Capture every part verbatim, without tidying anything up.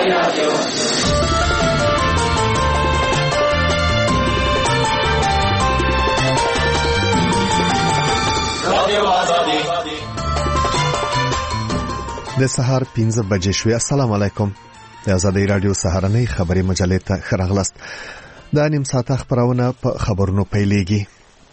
رادیو رادیو آزادی د سهار پنځه بجې شوې. السلام علیکم. د آزادۍ رادیو سهارنۍ خبري مجلې ته ښه راغلاست. دا نیم ساعته خبرونه په خبرونو پیلېږي.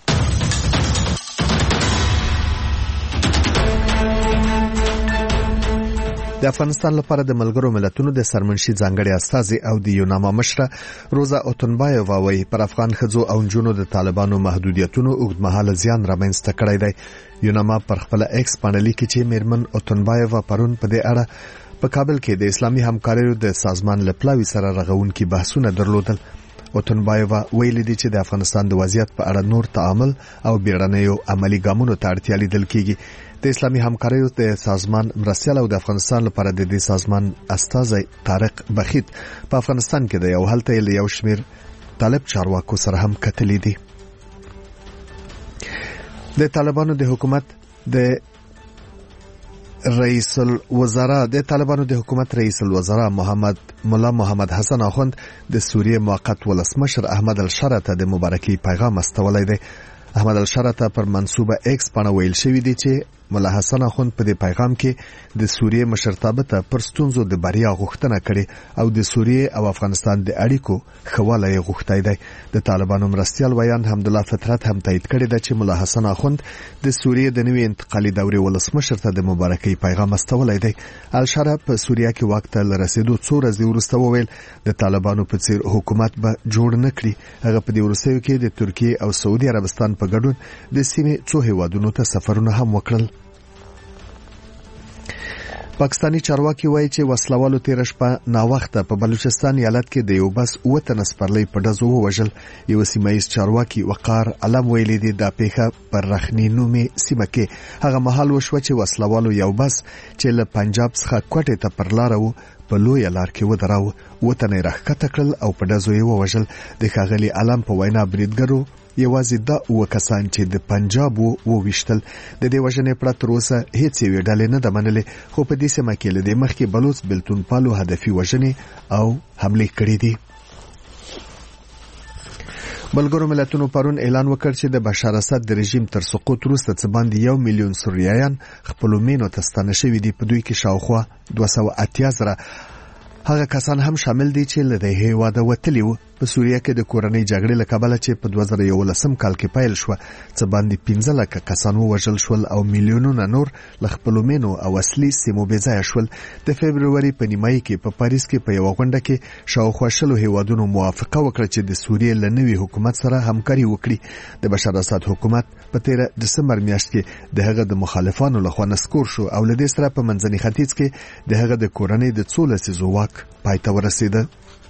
د افغانستان لپاره د ملګرو ملتونو د سرمنشي ځانګړي استازي او د یوناما مشره روزا اوتنبایووا وايي پر افغان ښځو او نجونو د طالبانو محدودیتونو اوږدمهاله زیان رامنځته کړی دی. یوناما پر خپل ایکس باندې لیکي چې میرمن اوتنبایووا پرون په دې اړه په کابل کې د اسلامي همکاریو د سازمان لپلاوي سره رغونکي بحثونه درلودل. اوتنبایووا ویلي دي چې د افغانستان د وضعیت په اړه نور تعامل او بیړنیو عملی ګامونو ته اړتیا لیدل کیږي. د اسلامي همکاریو د سازمان مرستیال او د افغانستان لپاره د دې سازمان استازی طارق بخیت په افغانستان کې د یو هلته یو شمیر طالب چارواکو سره هم کتلې دي. د طالبانو د حکومت د رئیس الوزراء د طالبانو د حکومت رئیس الوزراء محمد مولا محمد حسن اخوند د سوریه موقت ولسمشر احمد الشره ته د مبارکي پیغام استولی دی. احمد الشره ته پر منسوبه ایکس باندې ویل شوی دی چې مولا حسن اخوند په دې پیغام کې د سوریه مشرتابه ته پر ستونزو د بریا غوښتنه کړې او د سوریه او افغانستان د اړیکو خواله یې غوښتای دی. د طالبانو مرستیال ویان حمدالله فطرت هم تایید کړی دی چې مولا حسن اخوند د سوریه د نوې انتقالي دورې ولسمشر ته د مبارکي پیغام استولی دی. الشره په سوریه کې واک ته رسیدو څو ورځې وروسته وویل د طالبانو په څیر حکومت به جوړ نه کړي. هغه په دې وروستیو کې د ترکیه او سعودي عربستان په ګډون د سیمې څو هیوادونو ته سفرونه هم وکړل. پاکستانی چارواکي وایي چې وسلوالو تیر شپه ناوخته په بلوچستان ایالت کې د یو بس وطن سپرلی په ډزو ووژل. یو سیمایي چارواکي وقار علم ویلي دی د پیښه پر رخنی نومي سیمه کې هغه مهال وشو چې وسلوالو یو بس چې له پنجاب څخه کوټې ته پر لار وو په لوی لار کې ودراو. وطن یې راښکته کړل او په ډزو یې ووژل. د ښاغلي علم په وینا بریدګرو یوازې دا اوه کسان چې د پنجاب وو وویشتل. د دې وژنې پرته تر اوسه هیڅ یوې ډلې نه ده منلې، خو په دې سیمه کې له دې مخکې بلوڅ بلتونپالو هدفي وژنې او حملې کړې دي. ملګرو ملتونو پرون اعلان وکړ چې د بشار اسد د رژیم تر سقوط وروسته څه باندې یو میلیون سوریایان خپلو مینو ته ستانه شوي دي. په دوی کې شاوخوا دوه سوه اتیا زره هغه کسان هم شامل دي چې له دې هیواده وتلي وو. په سوریه کې د کورنۍ جګړې له کبله چې په دوه زره یولسم کال کې پیل شو څه باندې پنځه لکه کسان ووژل شول او میلیونونه نور له خپلو مینو او اصلي سیمو بې ځایه شول. د فبروري په نیمایي کې په پاریس کې په یوه غونډه کې شاوخوا شلو هیوادونو موافقه وکړه چې د سوریې له نوي حکومت سره همکاري وکړي. د بشار اسد حکومت په تیره دسمبر میاشت کې د هغه د مخالفانو لخوا نسکور شو او له دې سره په منځني ختیځ کې د هغه د کورنۍ د څو لسیزو واک پای ته ورسېده.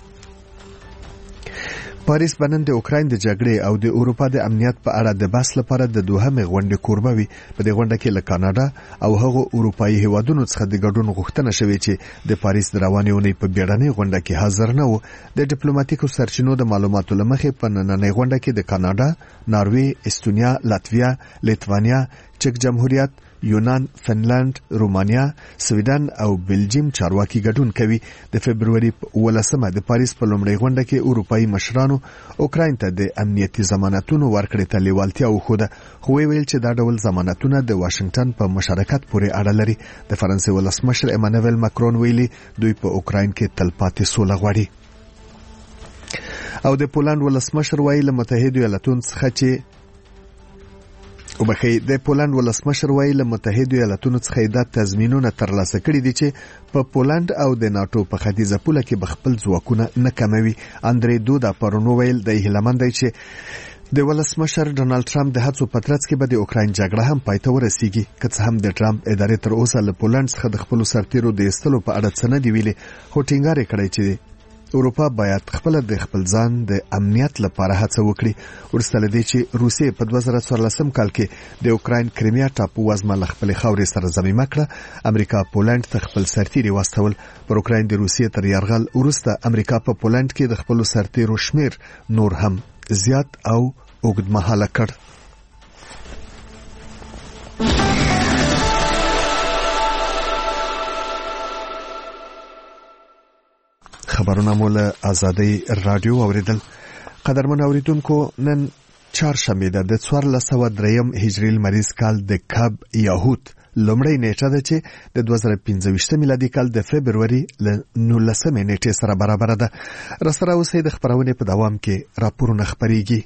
پاریس بنن د اوکراین د جګړې او د اروپا د امنیت په اړه د بحث لپاره د دوهمې غونډې کوربه وي. په دې غونډه کې له کاناډا او هغو اروپایي هیوادونو څخه د ګډون غوښتنه شوې چې د پاریس د روانې اونۍ په بیړنۍ غونډه کې حاضر نه وو. د ډیپلوماټیکو سرچینو د معلوماتو له مخې په نننۍ غونډه کې د کاناډا، ناروې، استونیا، لاتویا، لیتوانیا، چک جمهوریت، یونان، فنلند، رومانیا، سویډن او بلجیم چارواکي ګډون کوي. د فبروري په ولسمه د پاریس په لومړۍ غونډه کې اروپایي مشرانو اوکراین ته د امنیتي ضمانتونو ورکړې ته لیوالتیا وښوده، خو ویل چې دا ډول ضمانتونه د واشنگټن په مشارکت پورې اړه لري. د فرانسې ولسمشر ایمانوئل ماکرون ویلي دوی په اوکراین کې تلپاتې سوله غواړي. او د پولند ولسمشر وایي له متحدو ایالاتونو څخه چې او بخې د پولند ولسمشر وایي له متحدو ایالاتونو څخه د تضمینونه ترلاسه کړي دي چې په پولند او د ناتو په ختیځه پوله کې بخپل ځواکونه نه کموي. اندرې دودا پرون ویل د هیلمند دی چې د ولسمشر ډونالد ټرمپ د هڅو په ترڅ کې به د اوکراین جګړه هم پای ته ورسیږي. که څه هم د ټرمپ ادارې تر اوسه له پولند څخه د خپلو سرتیرو د ایستلو په اړه څه نه دي ویلي، خو ټینګار یې کړی چې اروپا باید خپل د خپل ځان د امنیت لپاره هڅه وکړي. ورسته لدې چې روسیې په دوه زره څوارلسم کال کې د اوکراین کریمیا ټاپو وزمه له خپلې خاورې سره ضمیمه کړه، امریکا پولند ته خپل سرتیري واستول. پر اوکراین د روسیې تر یرغل وروسته امریکا په پولند کې د خپلو سرتیرو شمیر نور هم زیات او اوږدمهاله کړ. خبرونه مو له آزادۍ رادیو اوریدل. قدرمن اوریدونکو، نن چهارشنبه ده د څوارلس سوه دریم هجري لمریز کال د کب یاهوت لومړی نیټه ده چې د دوه زره پنځه ویشت میلادي کال د فبروري له نولسمې نیټې سره برابره ده. راسره اوسئ، د خپرونې په دوام کې راپورونه خپریږي.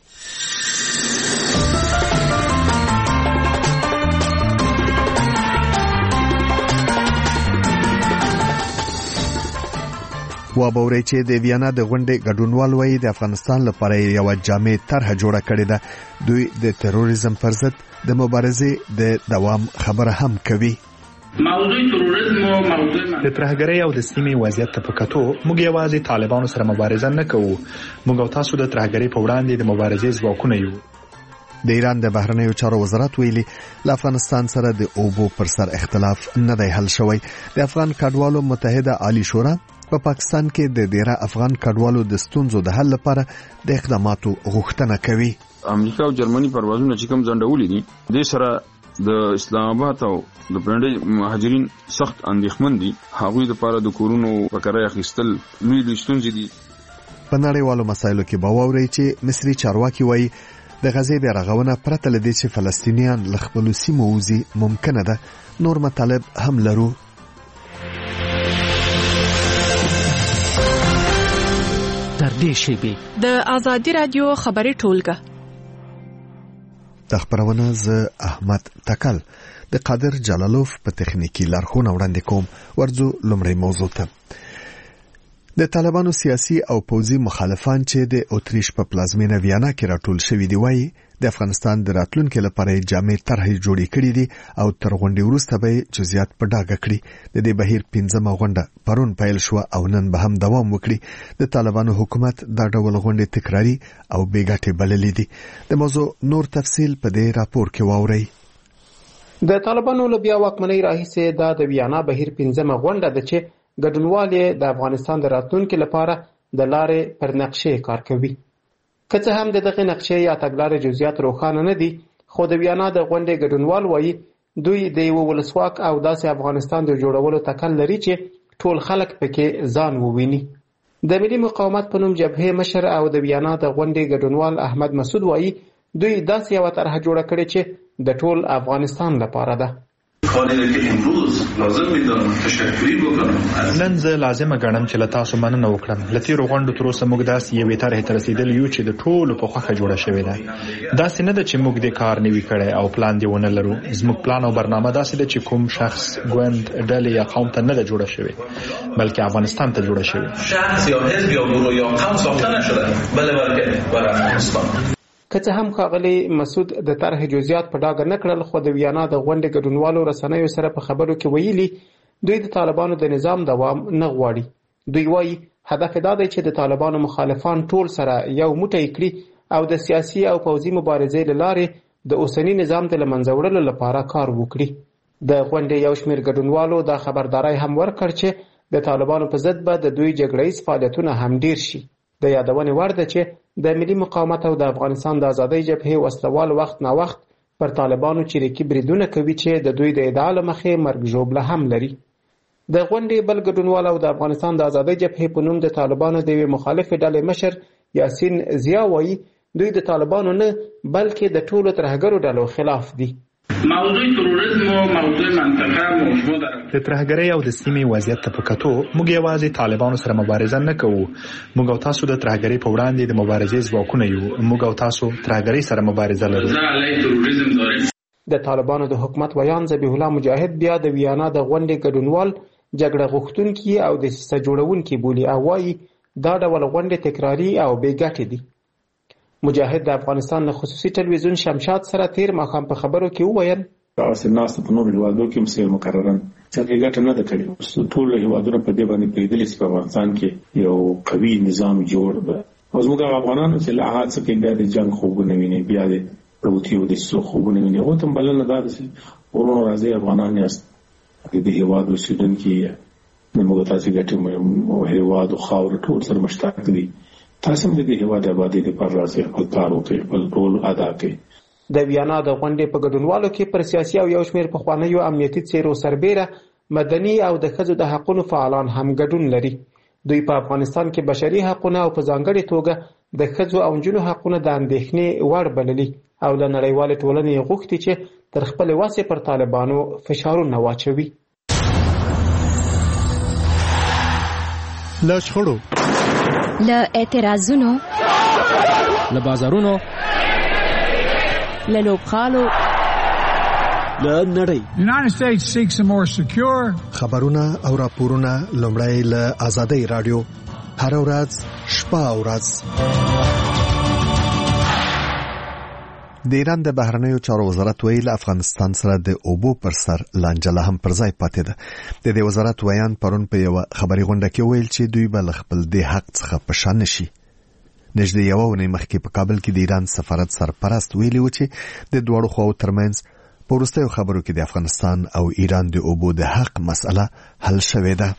وابوري چې د ویانا د غونډې ګډونوال وایي د افغانستان لپاره یو جامع طرح جوړه کړې ده. دوی د تروریزم پر ضد د مبارزې د دوام خبره هم کوي. موضوع تروریزم او موضوع د ترهګرۍ او د سیمې وضعیت ته په کتو موږ یوازې طالبانو سره مبارزه نه کوو، موږ او تاسو د ترهګرۍ په وړاندې د مبارزې ځواکونه یو. د ایران د بهرنیو چارو وزارت ویلي له افغانستان سره د اوبو پر سر اختلاف نه دی حل شوی. د افغان کډوالو متحده عالی شورا په پا پاکستان کې د ډیره افغان کډوالو د ستونزو د حل لپاره د اقداماتو غوښتنه کوي. امریکا او جرمني پروازونه چې کوم ځنډولې دي، د سره د اسلام آباد او د پرنډي مهاجرین سخت اندېښمن دي. هغوی لپاره د کورونو پکړه اخیستل لوی لوی ستونزې دي. په نړیوالو مسایلو کې باور چې مصري چارواکي وایي د غزې بیا رغونه پرته له دې چې فلسطینیان له خپلو سیمو وځي ممکنه ده. نور مطالب هم لرو. در دې شیبې د آزادۍ رادیو خبري ټولګه د خبرونه ز احمد تکل د قادر جلالوف په تخنیکی لارښوونه وړاندې کوم. ورځو لومړی موضوع ته. د طالبانو سیاسي او پوځي مخالفان چې د اتریش په پلازمینه ویانا کې راټول شوي دي وایي د افغانستان د راتلونکو لپاره جامع طرح جوړې کړې دي او تر غونډې وروسته به جزئیات په ډاګه کړي. د دې بهیر پنځمه غونډه پرون پیل شو او نن به هم دوام وکړي. د طالبانو حکومت دا ډول غونډې تکراری او بې ګټې بللې دي. د موضوع نور تفصیل په دې راپور کې واورئ. د طالبانو له بیا واکمنۍ راهیسې دا د ویانا بهیر پنځمه غونډه ده چې ګډونوال د افغانستان د راتلونکو لپاره د لارې پر نقشې کار کوي. که څه هم د دغه نقشې یا تګلارې جزئیات روښانه نه دي، خو د ویانا د غونډې ګډونوال وایي دوی د یو ولسواک او داسې افغانستان د جوړولو تکل لري چې ټول خلک پکې ځان وویني. د ملي مقاومت په نوم جبهې مشر او د ویانا د غونډې ګډونوال احمد مسعود وایي دوی داسې یو طرح جوړه کړې چې د ټول افغانستان لپاره ده. نن زه لازمه ګڼم چې له تاسو مننه وکړم. له تېرو غونډو تر اوسه موږ داسې یوې طرحې ته رسېدلي یو چې د ټولو په خوښه جوړه شوې ده. داسې نه ده چې موږ دې کار نه وي کړی او پلان دې ونه لرو. زموږ پلان او برنامه داسې ده چې کوم شخص، ګوند، ډلې یا قوم ته نه ده جوړه شوې، بلکې افغانستان ته جوړه شوې. شخص یا حزب یا گروه یا قوم ساخته نشده، بلکې برای افغانستان. که څه هم ښاغلي مسعود د طرح جزئیات په ډاګه نه کړل، خو د ویانا د غونډې ګډونوالو رسنیو سره په خبرو کې ویلي دوی د طالبانو د نظام دوام نه غواړي. دوی وایي هدف دا دی چې د طالبانو مخالفان ټول سره یو موټی کړي او د سیاسي او پوځي مبارزې له لارې د اوسني نظام د له منځه وړلو لپاره کار وکړي. د غونډې یو شمېر ګډونوالو دا خبرداری هم ورکړ چې د طالبانو په ضد به د دوی جګړهیز فعالیتونه هم ډیر شي. د یادونې وړ ده چې د ملي مقاومت او د افغانستان د آزادۍ جبهې وسلوال وخت نا وخت پر طالبانو چریکي بریدونه کوي چې د دوی د ادعا له مخې مرګ ژوبله هم لري. د غونډې بل ګډونوال او د افغانستان د آزادۍ جبهې په نوم د طالبانو د یوې مخالفې ډلې مشر یاسین ضیا وایي دوی د طالبانو نه بلکې د ټولو ترهګرو ډلو خلاف دي. موضوع تروریزم او موضوع منطقه موضوع ده. د ترهګرۍ او د سیمې وضعیت ته په کتو موږ یوازې طالبانو سره مبارزه نه کوو، موږ او تاسو د ترهګرۍ په وړاندې د مبارزې ځواکونه یو. موږ او تاسو ترهګرۍ سره مبارزه لرو. د طالبانو د حکومت ویان ذبیح الله مجاهد بیا د ویانا د غونډې ګډونوال جګړه غوښتونکي او د سیسه جوړونکي بولي او وایي دا ډول غونډې تکراري او بې ګټې دي. مجاهد د افغانستان له خصوصي ټلویزیون شمشاد سره تیر ماښام په خبرو کې وویل تاسو ناست په نور هیوادو کې مسیر مقررن چې ګټه نه ده کړې. ټول هیوادونه په دې باندې پیدلې چې په افغانستان کې یو قوي نظام جوړ ده. اوس موږ افغانانو چې له هغه څه کې بیا د جنگ خوبونه ویني، بیا د پروتیو د سو خوبونه ویني. او تم بلنه دا چې ورونو راځي افغانان یاست د دې هیواد اوسیدونکي د موږ تاسو ګټه مو هیواد او خاور ټول سره مشترک دي. تاسو هم د دې هیواد آبادی لپاره راځي خپل کار وکړي، خپل رول ادا کړي. د ویانا د غونډې په ګډونوالو کې پر سیاسي او یو شمېر پخوانیو امنیتي څیرو سربیره مدني او د ښځو د حقوقو فعالان هم ګډون لري. دوی په افغانستان کې بشري حقونه او په ځانګړې توګه د ښځو او نجونو حقونه د اندېښنې وړ بللي او له نړیوالې ټولنې غوښتي چې تر خپلې وسې پر طالبانو فشارونه واچوي. له شخړو، له اعتراضونو، له بازارونو، له لوبغالو، له نړۍ United States seeks a more secure خبرونه او راپورونه لومړی له آزادۍ رادیو هر ورځ شپه او ورځ. د ایران د بهرنیو چارو وزارت ویل افغانستان سره د اوبو پر سر لانجه هم پر ځای پاتې ده. د دې وزارت ویان پرون په یو خبري غونډه کې ویل چې دوی به خپل د حق څخه پشان نشي. نږدې یو ونې مخکې په کابل کې د ایران سفارت سرپرست ویلي و چې د دوړو خواو ترمنځ په وروستیو خبرو کې د افغانستان او ایران د اوبو د حق مسله حل شوې ده.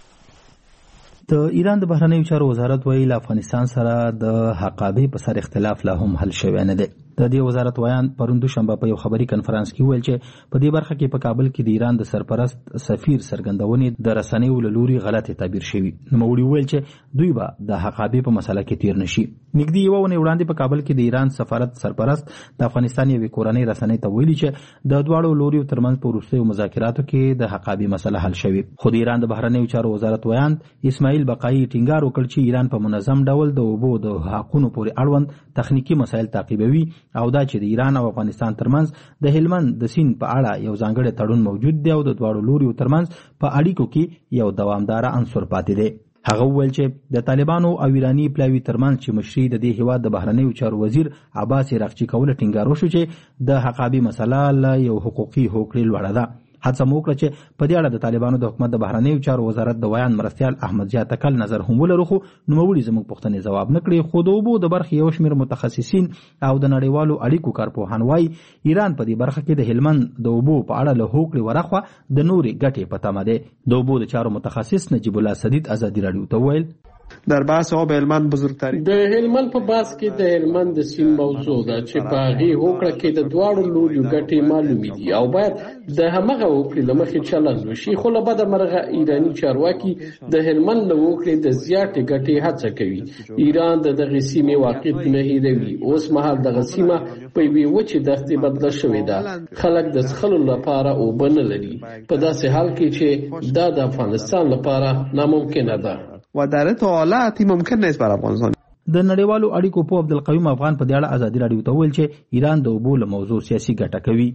د ایران د بهرنیو چارو وزارت ویل افغانستان سره د حقابې په سر اختلاف لا هم حل شوی نه دی. د دې وزارت ویان پرون دوشنبه په یو خبري کنفرانس کې ویل چې په دې برخه کې په کابل کې د ایران د سرپرست سفیر څرګندونې د رسنیو له لوري غلطه تعبیر شوی. نوموړي ویل چې دوی به د حقابې په مسله کې تیر نشي. نږدې یو ونه وړاندې په کابل کې د ایران سفارت سرپرست د افغانستان یوې کورنۍ رسنۍ ته ویلي چې د دواړو لوريو ترمنځ په وروستیو مذاکراتو کې د حقابې مسله حل شوی. خو د ایران د بهرنیو چارو وزارت ویان اسماعیل بقایي ټینګار وکړ چې ایران په منظم ډول د اوبو د حقونو پورې اړوند تخنیکی مسایل تعقیبوي او دا چې د ایران او افغانستان ترمنځ د هلمند د سیند په اړه یو ځانګړی تړون موجود دی او د دواړو لوريو ترمنځ په اړیکو کې یو دوامدار عنصر پاتې دی. هغه وویل چې د طالبانو او ایرانی پلاوی ترمنځ چې مشري د دې هیواد د بهرنیو چارو وزیر عباس راغچی کول ټینګار وشو چې د حقابې مسله له یو حقوقي هوکړې لوړه ده. هڅه مو وکړه چې په دې اړه د طالبانو د حکومت د بهرنیو چارو وزارت د ویان مرستیال احمد ضیا تکل نظر هم ولرو، خو نوموړي زموږ پوښتنې ځواب نه کړې. خو د اوبو د برخې یو شمېر متخصصین او د نړیوالو اړیکو کارپوهان وایي ایران په دې برخه کې د هلمند د اوبو په اړه له هوکړې ورخوا د نورې ګټې په تمه دی. د اوبو د چارو متخصص نجیب الله سدید ازادي رادیو ته ویل در بحث آب هلمند بزرگترین د هلمند په بحث کې د هلمند د سیند موضوع ده چې په هغې هوکړه کې د دواړو لوریو ګټې معلومې دي او باید د همغه هوکړې له مخې چلند وشي. خو له بده مرغه ایراني چارواکي د هلمند له هوکړې د زیاتې ګټې هڅه کوي. ایران د دغې سیمې واقعیت نه هیروي. اوس مهال دغه سیمه په یوې وچې دښتې بدله شوې ده. خلک د څښلو لپاره اوبه نه لري په داسې حال کې چې دا د افغانستان لپاره ناممکنه ده و در این حالت ممکن نیست بر افغانستان. د نړیوالو اړیکو په عبدالقیوم افغان په دې اړه ازادي رادیو ته ویل چې ایران د اوبو له موضوع سیاسي ګټه کوي.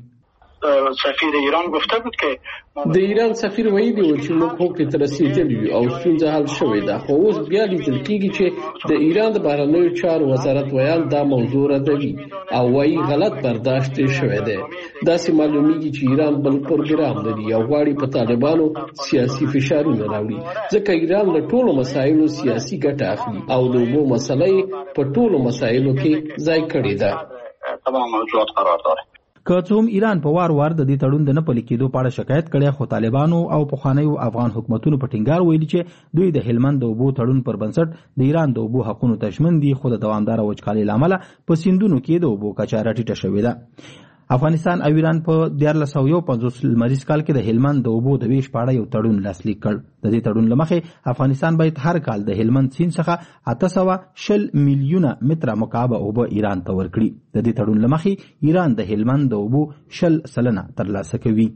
سفیر ایران گفته بود که د ایران سفیر ویلي و چې موږ هوکړې ته رسېدلي یو او ستونزه حل شوې ده. خو اوس بیا لیدل کېږي چې د ایران د بهرنیو چارو وزارت ویان دا موضوع ردوي او وایي غلط برداشت شوی دی. داسې معلومیږي چې ایران بل پروګرام لري او غواړي په طالبانو سیاسي فشارونه راوړي ځکه ایران له ټولو مسایلو سیاسي ګټه اخلي او د اوبو مسله په ټولو مسایلو کې ځای کړې ده. تمام موضوعات قرار داره. که څه هم ایران په وار وار د دې تړون د نه پلي کېدو په اړه شکایت کړی، خو طالبانو او پخوانیو افغان حکومتونو په ټینګار ویلي چې دوی د هلمند د اوبو تړون پر بنسټ د ایران د اوبو حقونو ته ژمن دي، خو د دوامداره وچکالۍ له امله په سیندونو کې د اوبو کچه راټیټه شوې ده. افغانستان او ایران په دیارلس سوه یو پنځوس لمریز کال کې د هلمند د اوبو د ویش په اړه یو تړون لاسلیک کړ. د دې تړون له مخې افغانستان باید هر کال د هلمند سیند څخه اته سوه شل میلیونه متره مکعب اوبه ایران ته ورکړي. د دې تړون له مخې ایران د هلمند د اوبو شل سلنه ترلاسه کوي.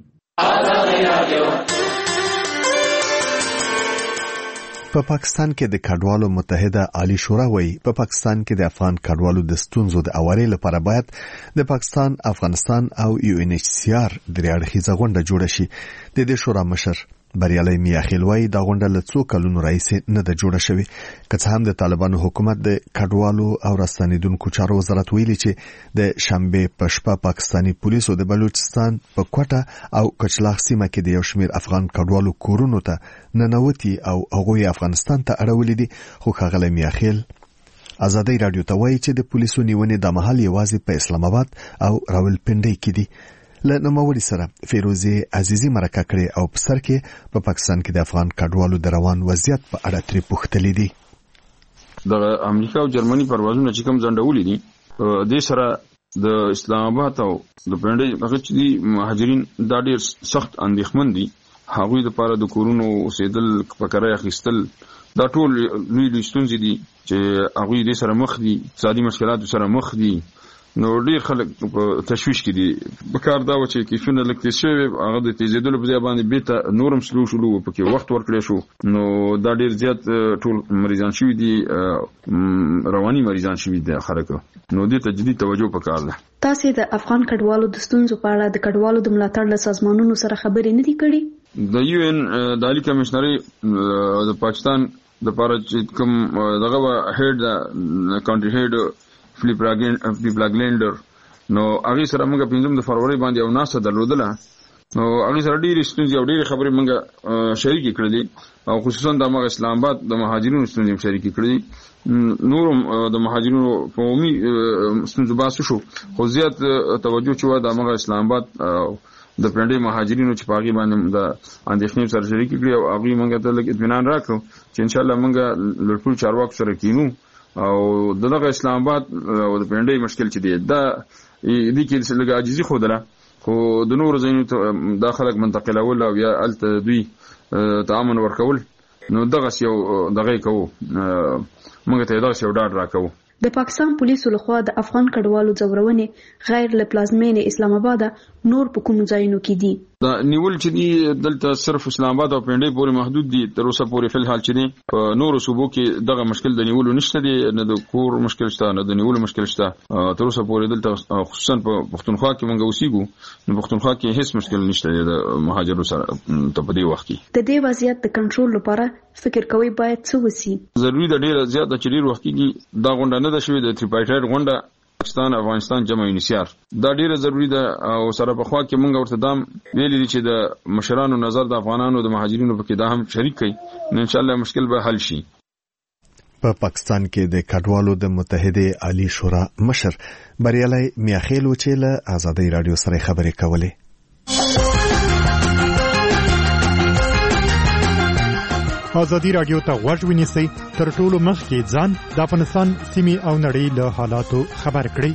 په پا پاکستان کې د کډوالو متحده عالی شورا وایي په پاکستان کې د افغان کډوالو د ستونزو د اوري لپاره باید د پاکستان، افغانستان او یو ان ایچ سی آر درې اړخیزه غونډه جوړه شي. د دې شورا مشر بریالي میاخیل وایي دا غونډه له څو کلونو راهیسې نه ده جوړه شوې. که څه هم د طالبانو حکومت د کډوالو او راستنیدونکو چارو وزارت ویلي چې د شنبه په شپه پاکستاني پولیسو د بلوچستان په کوټه او کچلاغ سیمه کې د یو شمېر افغان کډوالو کورونو ته ننوتي او هغوی افغانستان ته اړولي دي. خو ښاغلی میاخیل ازادي رادیو ته وایي چې د پولیسو نیونې د مهال یوازې په اسلام آباد او راولپنډۍ کې دي. له نوموړي سره فیروزي عزیزي مرکه کړې او په سر کې په پا پاکستان کې د افغان کډوالو د روان وضعیت په اړه ترې پوښتلې دي. د امریکا او جرمني پروازونه چې کوم ځنډولې دي د سره د اسلام آباد او د پنډۍ هغه چې دي مهاجرین دا ډېر سخت اندېښمن دي. هغوی د پاره د کورونو اوسېدل، پکره اخیستل، دا ټول لوی لوی ستونزې دي چې هغوی دې سره مخ دي، اقتصادي مشکلاتو سره مخ دي. نو ډیر خلک په تشویش کې دي. په کار دا و چې کیفونه لږ تیز شوي، هغه د تیزېدلو په ځای باندې بېرته نورم سلو شولو، پکې وخت ورکړی شو. نو دا ډیر زیات ټول مریضان شوي دي، رواني مریضان شوي دي خلک. نو دې ته جدي توجه پکار ده. تاسې د افغان کډوالو د ستونزو په اړه د کډوالو د ملاتړ له سازمانونو سره خبرې نه دي کړې؟ د یو ان د عالی کمشنري د پاکستان د پاره چې کوم دغه هډ د کانټری هډ فلیپ لاګلینډر، نو هغه سره موږ پنځم د فروری باندې یو ناسه درلودله. نو هغه سره ډېرې ستونزې او ډېرې خبرې موږ شریکې کړې دي، او خصوصا د هغه اسلام آباد د مهاجرینو ستونزې شریکې کړې دي. نورم د مهاجرینو په عمومي ستونزو بحث شو، خو زیات توجه چې و د هغه اسلام آباد د پنډې مهاجرینو چې په هغې باندې د اندېښنې سره شریکې کړې، او هغوی موږ ته لږ اطمینان راکړو چې انشاءالله موږ له ټولو چارواکو سره کینو، او دغه اسلام آباد او د پنډۍ مشکل چې دی دا دې کې لږ عاجزي ښودله، خو د نورو ځایونو ته دا خلک منتقلول او یا هلته دوی تعامل ورکول، نو دغسې یو دغه یې کوو، موږ ته یې دغسې یو ډاډ راکوو. د پاکستان پولیسو لخوا د افغان کډوالو ځورونې غیر له پلازمینې اسلام آباد نور په کومو ځایونو کې دي؟ دا نیول چې دي دلته صرف اسلام آباد او پنډۍ پورې محدود دي تر اوسه پورې. فل حال چې دي په نورو صوبو کې دغه مشکل د نیولو نشته دي، نه د کور مشکل شته نه د نیولو مشکل شته. تر اوسه پورې دلته خصوصا په پښتونخوا کې موږ اوسېږو، نو پښتونخوا کې هیڅ مشکل نشته دی د مهاجرو سره ته په دې وخت کې. د دې وضعیت د کنټرول لپاره فکر کوي باید څه وسی؟ ضروري ده ډېره زیاته چې ډېر وخت کېږي دا غونډه نه ده شوې، د تریپایټایډ غونډه پاکستان افغانستان جمع یونیسیار، دا ډیره ضروری ده. او سره په خوا کې مونږ ورته دام ویلي دي چې د مشرانو نظر د افغانانو د مهاجرینو په کې دا هم شریک کړي، نو ان شاء الله مشکل به حل شي. په پاکستان کې د کډوالو د متحده عالی شورا مشر بریالي میاخیل و چې له آزادۍ رادیو سره خبرې کولې. آزادی رادیو ته غوږ ونیسئ، تر ټولو مخکې ځان د افغانستان سیمې او نړۍ له حالاتو خبر کړئ.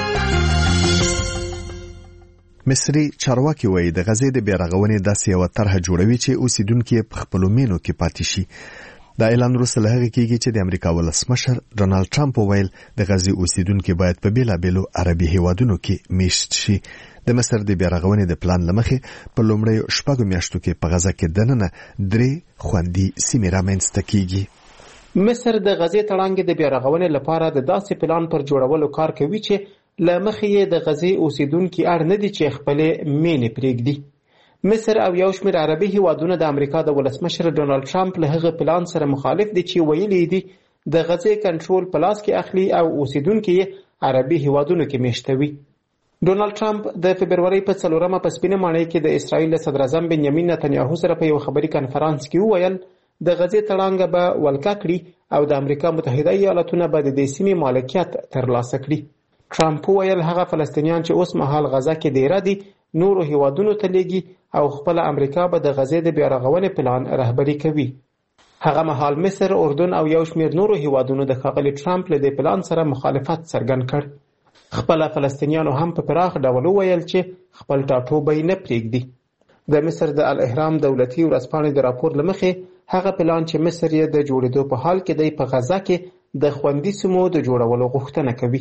مصری چارواکي وایي د غزې د بیارغونې داسې یوه طرحه جوړوي چې اوسیدونکي په خپلو مینو کې پاتې شي. دا اعلان وروسته له هغې کېږي چې د امریکا ولسمشر ډونالډ ټرمپ وویل د غزې اوسیدونکي باید په بېلابېلو عربي هیوادونو کې میشت شي. د مصر د بیارغونې د پلان لمخې په لومړیو شپږو میاشتو کې په غزه کې دننه درې خوندي سیمې رامنځته کیږي. مصر د غزې تړانګې د بیارغونې لپاره د داسې پلان پر جوړولو کار کوي چې له مخې یې د غزې اوسیدونکي اړ نه دي چې خپلې مینې پرېږدي. مصر او یو شمېر عربي هیوادونه د امریکا د ولسمشر ډونالډ ټرمپ له هغه پلان سره مخالف دي چې ویلي دي د غزې کنټرول په لاس کې اخلي او اوسیدونکي یې عربي هیوادونو کې میشتوي. ډونالډ ټرمپ د فبرورۍ په څلورمه په سپینه ماڼۍ کې د اسرائیل صدر اعظم بنیامین نتنیاهو سره په یو خبري کنفرانس کې وویل د غزې تړانګه به ولکه کړي او د امریکا متحده ایالاتونه به د دې سیمې مالکیت ترلاسه کړي. ټرمپ وویل هغه فلسطینیان چې اوس مهال غزه کې دیره دي نورو هیوادونو ته لیږي او خپل امریکا به د غزې د بیارغونې پلان رهبري کوي. هغه مهال مصر، اردن او یو شمېر نورو هیوادونو د ښاغلي ټرمپ له دې پلان سره مخالفت څرګند کړ. خپل فلسطینیانو هم په پراخ ډول وویل چې خپل ټاټوبی نه پرېږدي. د مصر د الاهرام دولتي ورځپاڼې د راپور له مخې هغه پلان چې مصر یې د جوړېدو په حال کې دی په غزه کې د خوندي سیمو د جوړولو غوښتنه کوي.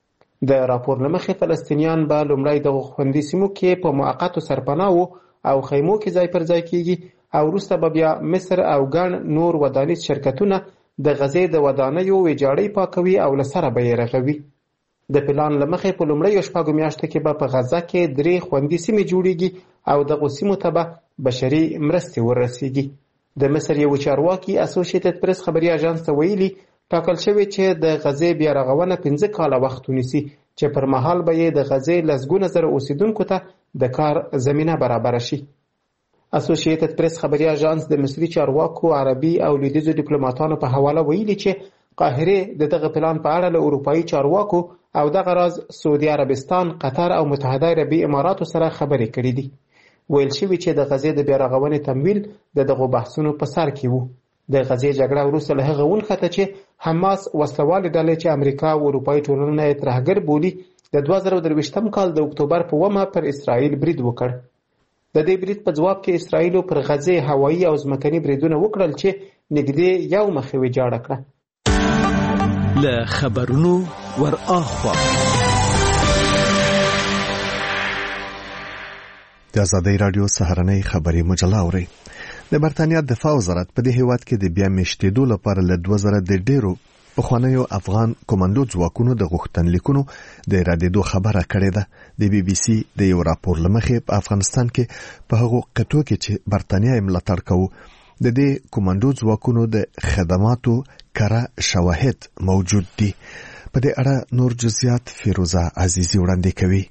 د راپور له مخې فلسطینیان به لومړی دغه خوندي سیمو کې په موقتو سرپناهو او خیمو کې ځای پر ځای کیږي او وروسته به بیا مصر او ګڼ نور ودانیز شرکتونه د غزې د ودانیو ویجاړۍ پاکوي او له سره به یې رغوي. د پلان له مخې په لومړیو شپږو میاشتو کې به په غزه کې درې خوندي سیمې جوړیږي او دغو سیمو ته به بشري مرستې ورسیږي. د مصر یو چارواکي اسوسییټډ پریس خبري اژانس ته ویلي ټاکل شوی چې د غزې بیارغونه پنځه کاله وخت ونیسي چې پر مهال به یې د غزې لسګونه زره اوسیدونکو ته د کار زمینه برابره شي. اسوسییټډ پریس خبري اژانس د مصري چارواکو عربي او لویدیځو ډیپلوماټانو په حواله ویلي چې قاهره د دغه پلان په اړه له اروپایي چارواکو او دغه راز سعودي عربستان، قطر او متحده عربي اماراتو سره خبرې کړې دي. ویل شوي چې د غزې د بیارغونې تمویل د دغو بحثونو په سر کې وو. د غزې جګړه وروسته له هغه ونښته چې حماس وسلوالې ډلې چې امریکا او اروپایي ټولنه یې ترهګر بولي د دوه زره درویشتم کال د اکتوبر په اوومه پر اسرائیل برید وکړ. د دې برید په ځواب کې اسرائیل پر غزې هوایي او ځمکني بریدونه وکړل چې نږدې یو مخې ویجاړه کړه. له خبرونو ور اخوا د ازادۍ رادیو سهارنۍ خبري مجله اوري. د برتانیا دفاع وزارت په دې هیواد کې د بیا میشتېدو لپاره له دوه زره د ډیرو پخوانیو افغان کمانډو ځواکونو د غوښتنلیکونو د ردېدو خبره کړې ده. د بي بي سي د یو راپور لمخې په افغانستان کې په هغو قطعو کې چې برتانیا یې ملاتړ کوي د دې کمانډو ځواکونو د خدماتو کره شواهد موجود دي. په دې اړه نور جزئیات فیروزه عزیزی وړاندې کوي.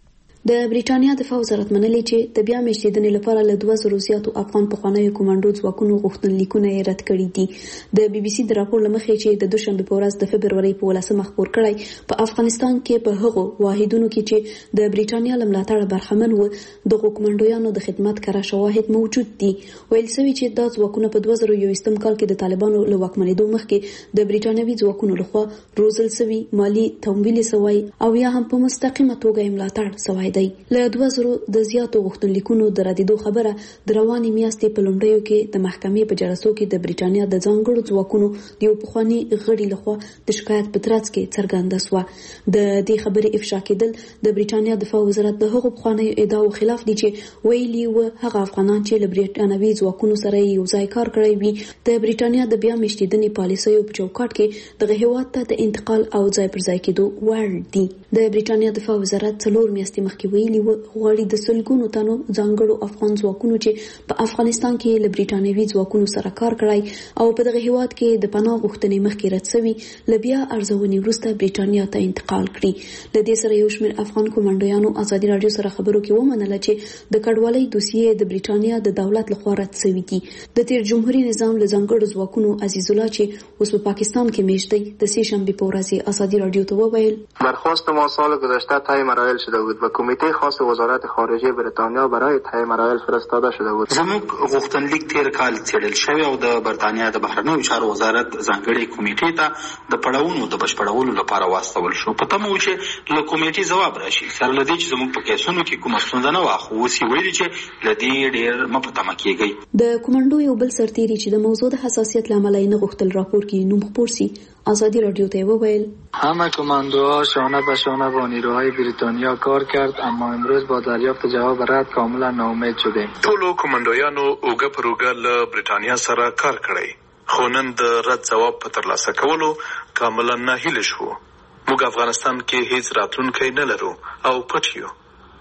د بریټانیا دفاع وزارت منلي چې د بیا میشتېدنې لپاره له دوه زرو زیاتو افغان پخوانیو کمانډو ځواکونو غوښتنلیکونه یې رد کړي دي. د بي بي سي د راپور له مخې چې د دوشنبې په ورځ د فبرورۍ په ولسمه خپور کړی په افغانستان کې په هغو واحدونو کې چې د بریټانیا له ملاتړه برخمن وو دغو کمانډویانو د خدمت کره شواهد موجود دي. ویل شوي چې دا ځواکونه په دوه زره یوویشتم کال کې د طالبانو له واکمنېدو مخکې د بریټانوي ځواکونو لخوا روزل شوي، مالي تمویل شوی او یا هم په مستقیمه توګه یې ملاتړ شوی دی. له دوه زرو د زیاتو غوښتنلیکونو د ردېدو خبره د روانې میاشتې په لومړیو کې د محکمې په جلسو کې د بریټانیا د ځانګړو ځواکونو د یو پخواني غړي لخوا د شکایت په ترڅ کې څرګنده شوه. د دې خبرې افشا کېدل د بریټانیا دفاع وزارت د هغو پخوانیو ادعاو خلاف دي چې ویلي و هغه افغانان چې له بریټانوي ځواکونو سره یو ځای کار کړی وي د بریټانیا د بیا میشتېدنې پالیسیو په چوکاټ کې دغه هیواد ته د انتقال او ځای پر ځای کېدو وړ دي. د بریټانیا دفاع وزارت څلور میاشتې مخکې ویلي غواړي د سلګونو تنو ځانګړو افغان ځواکونو چې په افغانستان کې له بریټانوي ځواکونو سره کار کړی او په دغه هیواد کې د پناه غوښتنې مخکې رد شوي له بیا ارزونې وروسته بریټانیا ته انتقال کړي. له دې سره یو شمېر افغان کمانډویانو ازادي راډیو سره خبرو کې ومنله چې د کډوالۍ دوسیې د بریټانیا د دولت لخوا رد شوي دي. د تیر جمهوریت نظام له ځانګړو ځواکونو عزیز الله چې اوس په پاکستان کې میشت دی د سه شنبه په ورځ ازادي راډیو ته وویل درخواست ما سال گذشته طی مراحل شده بود و کمیته خاص وزارت خارجه بریتانیا برای طی مراحل فرستاده شده بود. زموږ غوښتنلیک تیر کال څېړل شوی او د برتانیا د بهرنیو چارو وزارت ځانګړي کمیټې ته د پړاوونو د بشپړولو لپاره واستول شو. په تمه و چې له کمیټې ځواب راشي. سره له دې چې زموږ په کیسونو کې کومه ستونزه نه وه، خو اوس یې ویلي چې له دې ډېر مه په تمه کېږئ. د کمانډو یو بل سرتیري چې د موضوع د حساسیت له امله یې نه غوښتل راپور کې نوم خپور سي ازادي راډیو ته وویل همه کماندوها شانه به شانه با نیروهای بریتانیا کار کرد، اما امروز با دریافت جواب رد کاملا ناامید شدیم. ټولو کمانډویانو اوګه پر اوګه له بریتانیا سره کار کړی، خو نن د رد جواب په ترلاسه کولو کاملا ناهیله شو. موږ افغانستان کې هیڅ راتلونکی نه لرو او پټ یو.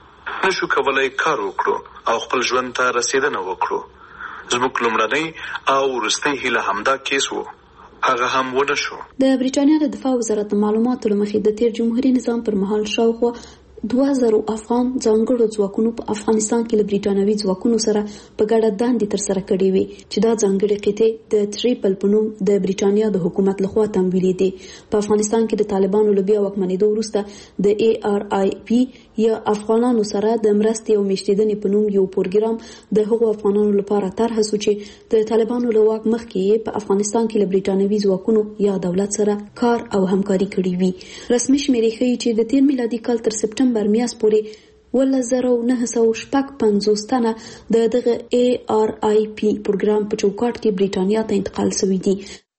نشو کولای کار وکړو او خپل ژوند ته رسیدنه وکړو. زموږ لومړنۍ او وروستۍ هیله همدا کیس وو، هغه هم ونه شو. د بریټانیا د دفاع وزارت د معلوماتو له مخې د تیر جمهوریت نظام پر مهال شاوخوا دوه زره افغان ځانګړو ځواکونو په افغانستان کې له بریټانوي ځواکونو سره په ګډه دندې ترسره کړې وې چې دا ځانګړې قطعې د تریپل په نوم د بریټانیا د حکومت لخوا تمویلې دي. په افغانستان کې د طالبانو له بیا واکمنېدو وروسته د ای آر آی پی یا افغانانو سره د مرستې او میشتېدنې په نوم یو پروګرام د هغو افغانانو لپاره طرح شو چې د طالبانو له واک مخکې په افغانستان کې له بریټانوي ځواکونو یا دولت سره کار او همکاري کړې وي. رسمي شمیرې ښیي چې د تیر میلادي کال تر سپټمبر میاشت پورې ولس زره نهه سوه شپږ پنځوس تنه د دغه ای آر آی پی پروګرام په چوکاټ کې بریټانیا ته انتقال شوي دي.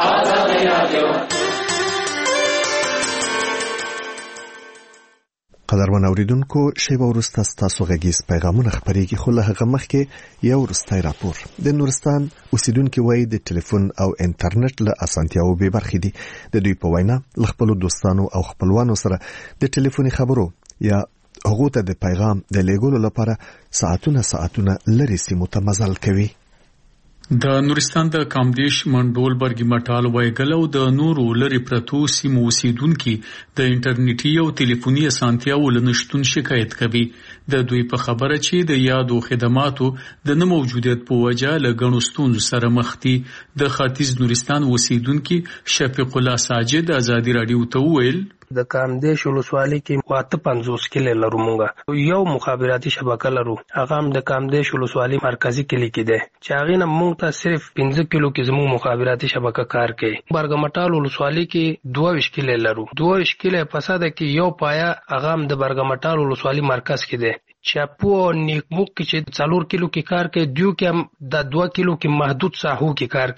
قدرمن اوریدونکو، شیبه وروسته ستاسو غږیز پیغامونه خپرېږي، خو له هغه مخکې یو وروستی راپور. د نورستان اوسیدونکي وایي د ټلیفون او انټرنیټ له اسانتیاوو بې برخې دي. د دوی په وینا له خپلو دوستانو او خپلوانو سره د ټلیفوني خبرو یا هغو ته د پیغام د لیږلو لپاره ساعتونه ساعتونه لرې سیمو ته مزل کوي. د نورستان د کامدیش منډول برګي مټال وایګل او د نورو لري پرتو سیمو اوسیدونکي د انټرنیټي او ټلیفوني اسانتیاو لنشتون شکایت کوي. د دوی په خبره چې د یادو خدماتو د نه موجودیت په وجه له ګڼو ستونزو سره مخ دي. د ختیځ نورستان اوسیدونکي شفیق الله ساجد ازادي راډیو ته وویل د کامدیش ولسوالۍ کې اته پنځوس کلی لرو. مونږ یو مخابراتي شبکه لرو، هغه هم د کامدیش ولسوالۍ مرکزی کلی کې ده چې هغه نه مونږ ته صرف پنځه کیلو کې زموږ مخابراتي شبکه کار کوي. برګمټال ولسوالۍ کې دوه ویشت کلی لرو، دوه ویشت کلی په ساده کې یو پایا هغه هم د برګمټال ولسوالۍ مرکز کې ده. چاپو او نیکموک کې چې څلور کیلو کې کار کوي، دیو کې هم د دوه کیلو کې محدود ساحو کې کار کوي.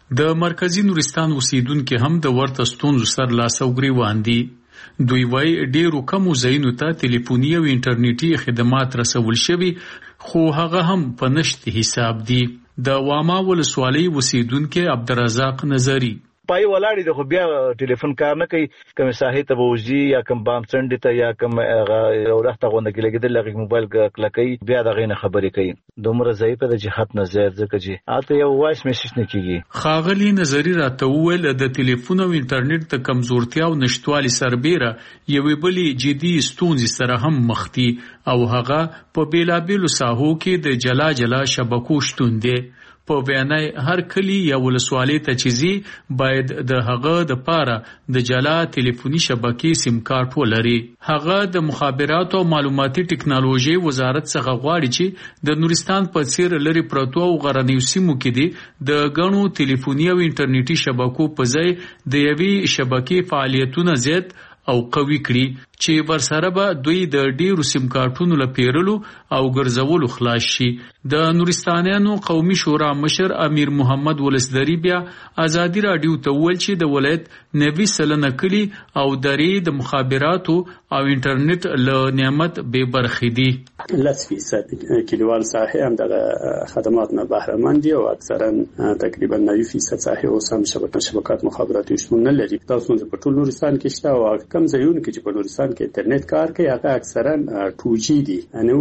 د مرکزی نورستان اوسیدونکو هم د ورته ستونزو سره لاس او ګریوان دي. دوی وايي ډیرو کمو ځایونو ته ټلیفوني او انټرنیټي خدمات رسول شوي خو هغه هم په نشت حساب دي. د واما ولسوالۍ اوسیدونکو عبدالرزاق نظری پای ولاړی د خو بیا ټلیفون کار نه کوي، کوم ساحې ته ووځي یا کوم بام څنډې ته یا کوم اورخته غونډه کې لګیدل لږ موبایل کلکې بیا دغه نه خبرې کوي. دومره ضعیف ده چې خط نظر ځکه چې اته یو وایس میسج نه کیږي. خاغلی نظری راته وویل د ټلیفون او انټرنیټ د کمزورتیا او نشټوالي سربېره یوې بلې جدي ستونزې سره هم مخ دي او هغه په بیلابیلو ساحو کې د جلا جلا شبکو شتون دی. په بیانای هر کلی یا ولسوالۍ ته چې زی باید د هغه د پاره د جلا ټلیفوني شبکې سیم کارت ولري. هغه د مخابرات او معلوماتي ټکنالوژي وزارت څخه غواړي چې د نورستان په څیر لري پروتو او غرنیو سیمو کې دي د غنو ټلیفوني او انټرنیټي شبکو په ځای د یوې شبکې فعالیتونه زیات او قوي کړي چې ورسره به دوی د ډیرو سیم کارتونو لپیرلو او ګرځولو خلاص شي. د نورستانیانو قومي شورا مشر امیر محمد ولسدری بیا ازادي رادیو ته ویل چې د ولایت نوي سلنه کلی او درې د مخابراتو او انټرنیټ له نعمت به برخې دي. لس فیصد کلیوال ساحه هم د خدمات نه بهره مند دي او اکثرا تقریبا نوي فیصد ساحه اوس هم شبکه شبکات مخابراتي شتون نه لري. تاسو په ټول نورستان کې شته او کم ځایونه کې چې په نورستان کې انټرنیټ کار کوي هغه اکثرا ټو جی دي، ان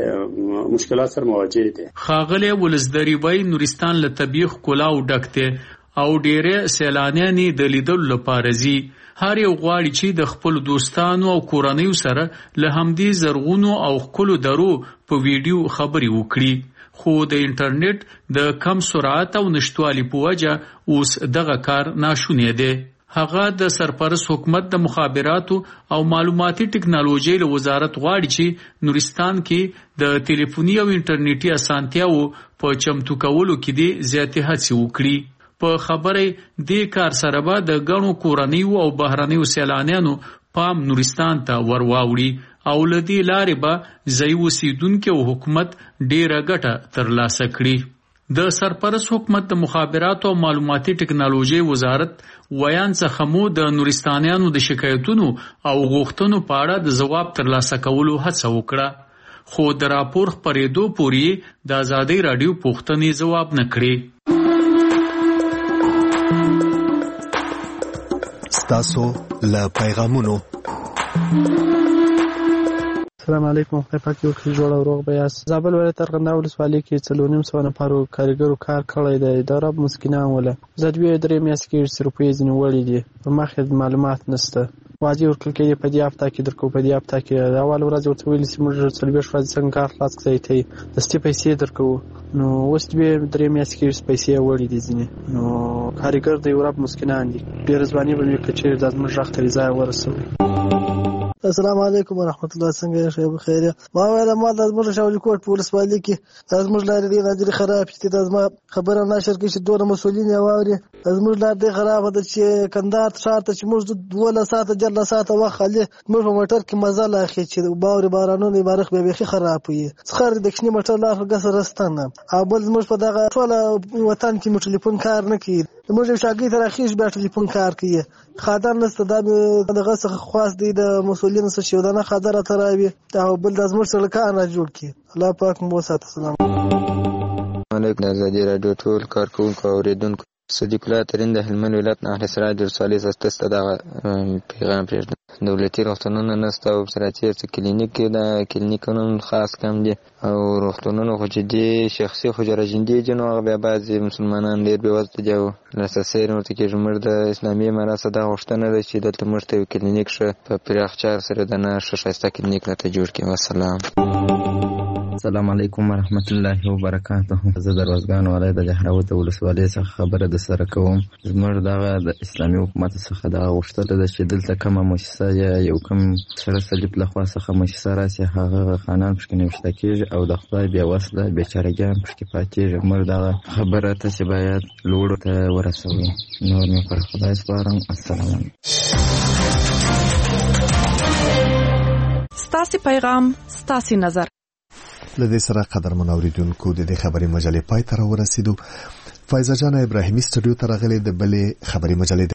ولسه مشکلات سره مواجه دي. خاغلی ولسدری وای نورستان له طبیعي ښکلا او ډک دی او ډېرې سیلانیان د لیدلو لپاره ځي. هر یو غواړي چې د خپل دوستانو او کورنیو سره له همدې زرغونو او ښکلو درو په ویډیو خبرې وکړي، خو د انټرنیټ د کم سرعت او نشټوالي په وجه اوس دغه کار ناشونی دی. هغه د سرپرست حکومت د مخابراتو او معلوماتي ټکنالوژي له وزارت غواړي چې نورستان کې د ټلیفوني او انټرنیټي اسانتیاو په چمتو کولو کې دي زیاتې هڅې وکړي. په خبره دې کار سره به د غنو کورنیو او بهرنیو سیلانیانو پام نورستان ته ورواوړي او لدی لارې به ځای اوسیدونکو او حکومت ډیره ګټه ترلاسه کړي. د سرپرست حکومت د مخابراتو او معلوماتي ټکنالوژي وزارت ویان څخه مو د نورستانیانو د شکایتونو او غوښتنو په اړه د ځواب ترلاسه کولو هڅه وکړه، خو د راپور خپرېدو پورې د ازادي رادیو پوښتنې ځواب نه کړې. ستاسو له پیغامونو السلام علیکم. خدای پاک یو ښه جوړ او روغ به یاست. زابل ولایت ارغنداب ولسوالۍ کې څلور نیم سوه نفرو کارګرو کار کړی دی. د رب مسکینان وله زه دوې درې میاشتې کېږي چې روپۍ ځینې وړي دي، په مخکې معلومات نشته. واجب ورکړل کېږي په دې هفته کې درکوو په دې هفته کې د اول ورځ ورته ویلي چې موږ څلوېښت ورځې څنګه کار خلاص کړی ته دستي پیسې درکوو. نو اوس دوې درې میاشتې کېږي چې پیسې یې وړي دي ځینې. نو کارګر د یو رب مسکینان دي. ډېره ځواني به مې که چېرې دا زموږ غږ ته ځای ورسوي. السلام علیکم ورحمت الله. څنګه یې ښه بخیر یا ما ویل ما د زموږ شاولي کوټ په ولسوالۍ کې د زموږ لارې ډېرې ډېرې خراب دي. د زما خبره نشر کوي چې دوه مسؤلین یې واوري. زموږ لار ډېره خرابه ده چې کندهار ښار ته چې موږ دولس ساعته دیارلس ساعته وخت خالي موږ په موټر کې مزل اخلي چې باورې بارانونه بارخ به بیخي خراب وي. څخه د کښنی موټر لار ګسه رستنه او بل زموږ په دغه ټول وطن کې مو ټلیفون کار نه کوي. موږ یو شاګرد راخیش بیا ټلیفون کار کوي. خادر نسته دا دغه څخه خاص دی د مسؤلینو څخه شو دا نه خادر تراوي او بل د زموږ سره کار نه جوړ کی. الله پاک مو ساتي. السلام علیکم. د ازادي رادیو ټول کارکونکو او اوریدونکو صدیق الله ترین د هلمند ولایت نه اهل سراج ولسوالۍ څخه دا پیغام پرېږدم. دولتي روغتونونه نشته او سرچیر څه کلینیک کې دا کلینیکونه خاص کم دي او روغتونونه خو چې دي شخصي حجره جندي دي نو هغه بعضې مسلمانان ډېر بېوزله دي او لاسرسی یې ورته کېږي. موږ د اسلامي امارت څخه دا غوښتنه ده چې دلته موږ ته یو کلینیک ښه په پراخ چار سره د نه ښه ښایسته کلینیک راته جوړ کړي. والسلام. السلام علیکم ورحمت الله وبرکاته. زه د روزګان ولایت د جهراوت ولسوالۍ څخه خبره د سره کوم. زموږ دغه د اسلامي حکومت څخه دغه غوښتنه ده چې دلته کومه مؤسسه یا یو کوم سره صلیب لخوا څخه مؤسسه راسي هغه خانان پکې نوشته کېږي او د خدای بې وسله بېچارهګان پکې پاتېږي. موږ دغه خبره تاسې باید لوړو ته ورسوئ. نور مې پر خدای سپارم. السلام علیکم. ستاسې پیغام ستاسې نظر. لدې سره قدرمن اوریدونکو د دې خبرې مجلې پای ته راورسېدو. فایزه جان ابراهیمي سټوډیو ته راغلي د بلې خبري مجلې